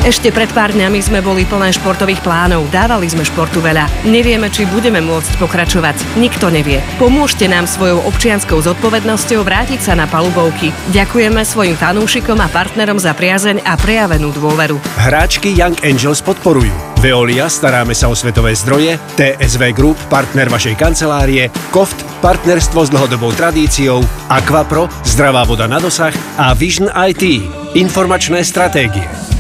Ešte pred pár dňami sme boli plné športových plánov, dávali sme športu veľa. Nevieme, či budeme môcť pokračovať. Nikto nevie. Pomôžte nám svojou občianskou zodpovednosťou vrátiť sa na palubovky. Ďakujeme svojim fanúšikom a partnerom za priazeň a prejavenú dôveru. Hráčky Young Angels podporujú Veolia, staráme sa o svetové zdroje, TSV Group, partner vašej kancelárie, Koft, partnerstvo s dlhodobou tradíciou, Aquapro, zdravá voda na dosah a Vision IT, informačné stratégie.